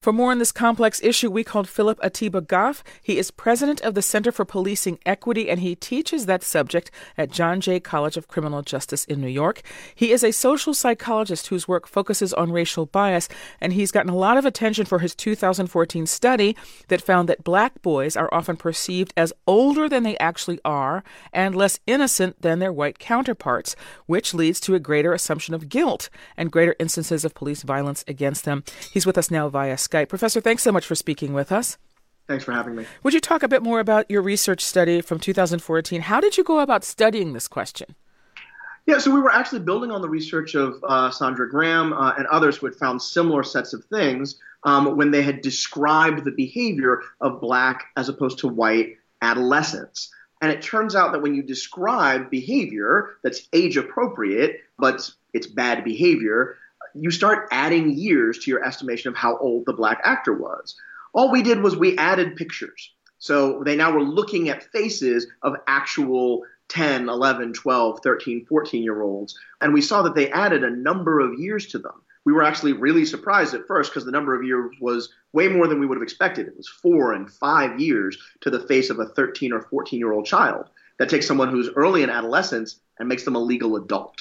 For more on this complex issue, we called Philip Atiba Goff. He is president of the Center for Policing Equity, and he teaches that subject at John Jay College of Criminal Justice in New York. He is a social psychologist whose work focuses on racial bias, and he's gotten a lot of attention for his 2014 study that found that black boys are often perceived as older than they actually are and less innocent than their white counterparts, which leads to a greater assumption of guilt and greater instances of police violence against them. He's with us now via Skype. Professor, thanks so much for speaking with us. Thanks for having me. Would you talk a bit more about your research study from 2014? How did you go about studying this question? Yeah, so we were actually building on the research of Sandra Graham and others who had found similar sets of things when they had described the behavior of black as opposed to white adolescents. And it turns out that when you describe behavior that's age appropriate, but it's bad behavior, you start adding years to your estimation of how old the black actor was. All we did was we added pictures. So they now were looking at faces of actual 10, 11, 12, 13, 14-year-olds. And we saw that they added a number of years to them. We were actually really surprised at first because the number of years was way more than we would have expected. It was 4 and 5 years to the face of a 13 or 14-year-old child. That takes someone who's early in adolescence and makes them a legal adult.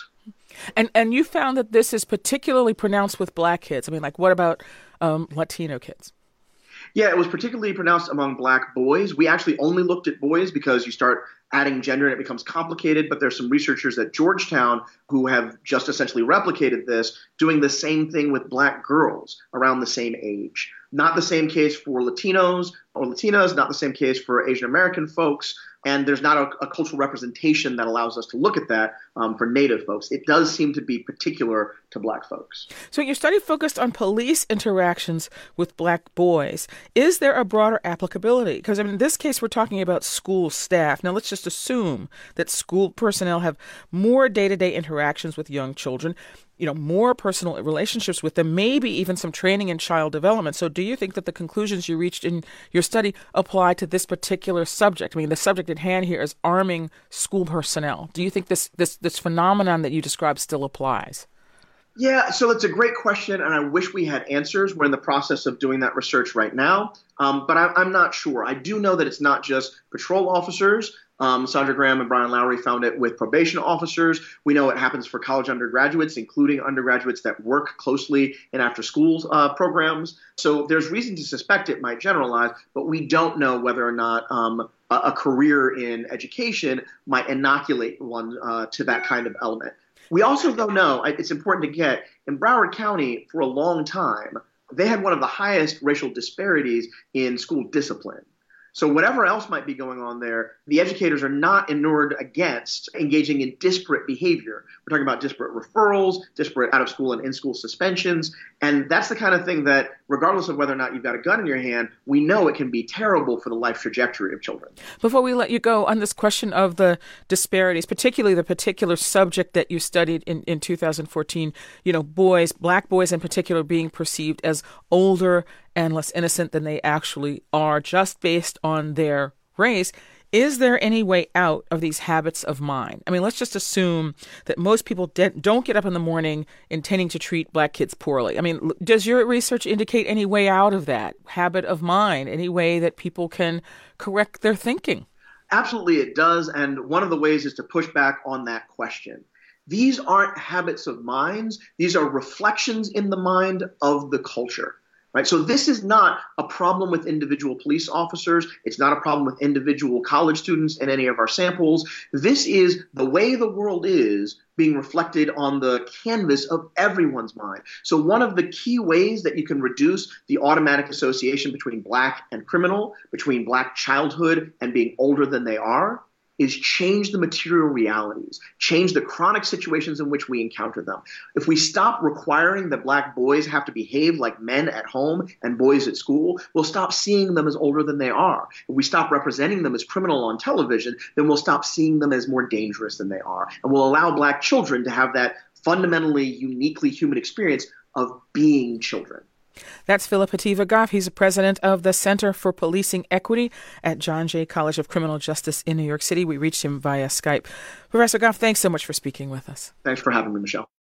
And you found that this is particularly pronounced with black kids. I mean, like, what about Latino kids? Yeah, it was particularly pronounced among black boys. We actually only looked at boys because you start adding gender and it becomes complicated. But there's some researchers at Georgetown who have just essentially replicated this, doing the same thing with black girls around the same age. Not the same case for Latinos or Latinas, not the same case for Asian American folks. And there's not a cultural representation that allows us to look at that for Native folks. It does seem to be particular to black folks. So your study focused on police interactions with black boys. Is there a broader applicability? Because in this case, we're talking about school staff. Now, let's just assume that school personnel have more day-to-day interactions with young children, more personal relationships with them, maybe even some training in child development. So do you think that the conclusions you reached in your study apply to this particular subject? I mean, the subject at hand here is arming school personnel. Do you think this phenomenon that you described still applies? Yeah, so it's a great question, and I wish we had answers. We're in the process of doing that research right now, but I'm not sure. I do know that it's not just patrol officers. Sandra Graham and Brian Lowry found it with probation officers. We know it happens for college undergraduates, including undergraduates that work closely in after-school programs. So there's reason to suspect it might generalize, but we don't know whether or not a career in education might inoculate one to that kind of element. We also, though, know, it's important to get, in Broward County for a long time, they had one of the highest racial disparities in school discipline. So whatever else might be going on there, the educators are not inured against engaging in disparate behavior. We're talking about disparate referrals, disparate out-of-school and in-school suspensions. And that's the kind of thing that, regardless of whether or not you've got a gun in your hand, we know it can be terrible for the life trajectory of children. Before we let you go on this question of the disparities, particularly the particular subject that you studied in 2014, black boys in particular being perceived as older and less innocent than they actually are just based on their race. Is there any way out of these habits of mind? I mean, let's just assume that most people don't get up in the morning intending to treat black kids poorly. I mean, does your research indicate any way out of that habit of mind, any way that people can correct their thinking? Absolutely, it does. And one of the ways is to push back on that question. These aren't habits of minds. These are reflections in the mind of the culture. Right. So this is not a problem with individual police officers. It's not a problem with individual college students in any of our samples. This is the way the world is being reflected on the canvas of everyone's mind. So one of the key ways that you can reduce the automatic association between black and criminal, between black childhood and being older than they are, is change the material realities, change the chronic situations in which we encounter them. If we stop requiring that black boys have to behave like men at home and boys at school, we'll stop seeing them as older than they are. If we stop representing them as criminal on television, then we'll stop seeing them as more dangerous than they are. And we'll allow black children to have that fundamentally, uniquely human experience of being children. That's Philip Atiba Goff. He's the president of the Center for Policing Equity at John Jay College of Criminal Justice in New York City. We reached him via Skype. Professor Goff, thanks so much for speaking with us. Thanks for having me, Michelle.